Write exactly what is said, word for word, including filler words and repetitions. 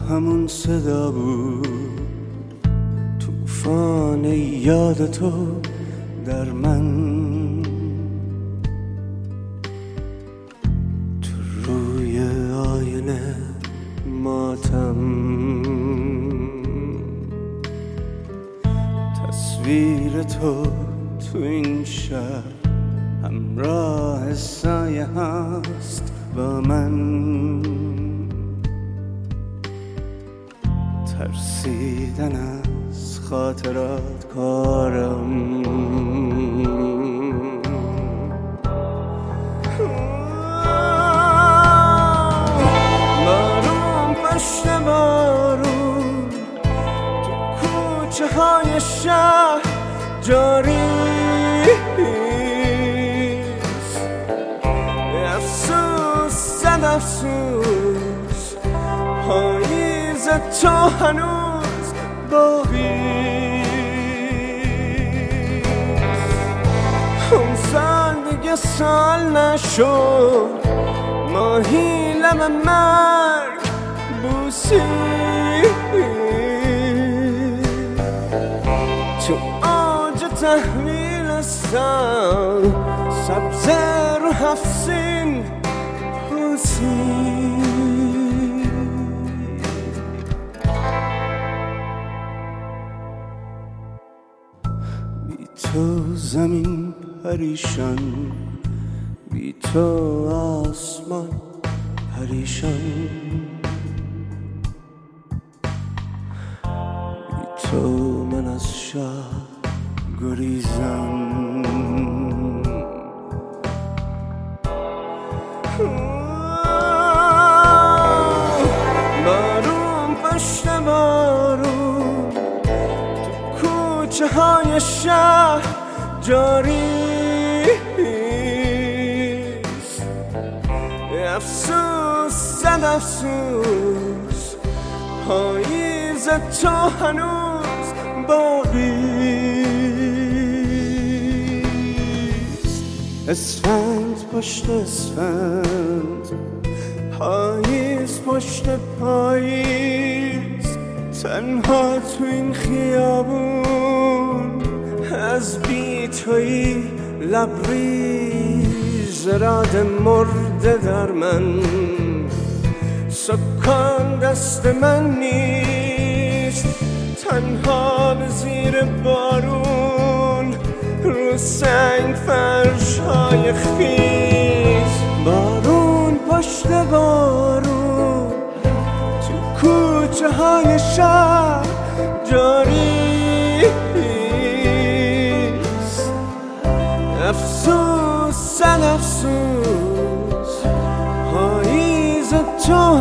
همون صدا بود، توفان یاد تو در من. تو روی آینه ماتم، تصویر تو تو این شهر همراه سایه هست با من. ترسیدن از خاطرات کارم، بارون پشت بارون تو کوچه های شهر جاری، افسوس صد افسوس پاییز تو هنوز باقی. اون سال دیگه سال نشد، ماهی لب مرگ بوسی. تو آج تحویل سال سبز رو هفسین پوسی. بی تو زمین پریشان، بی تو آسمان پریشان، بی تو من از شهر گریزم. بارون پشت بارون تو کوچه های شهر جاری، افسوس صد افسوس پاییز تو هنوز باقی. اسفند پشت اسفند، پاییز پشت پاییز، تنها تو این خیابون از بی تویی لبریز. راد مرده در من، سکان دست من نیست، تنها به زیر بارون رو سنگ فرش های خیز. بارون پشت بارون تو کوچه های شهر جاری، افسوس صد افسوس پاییز تو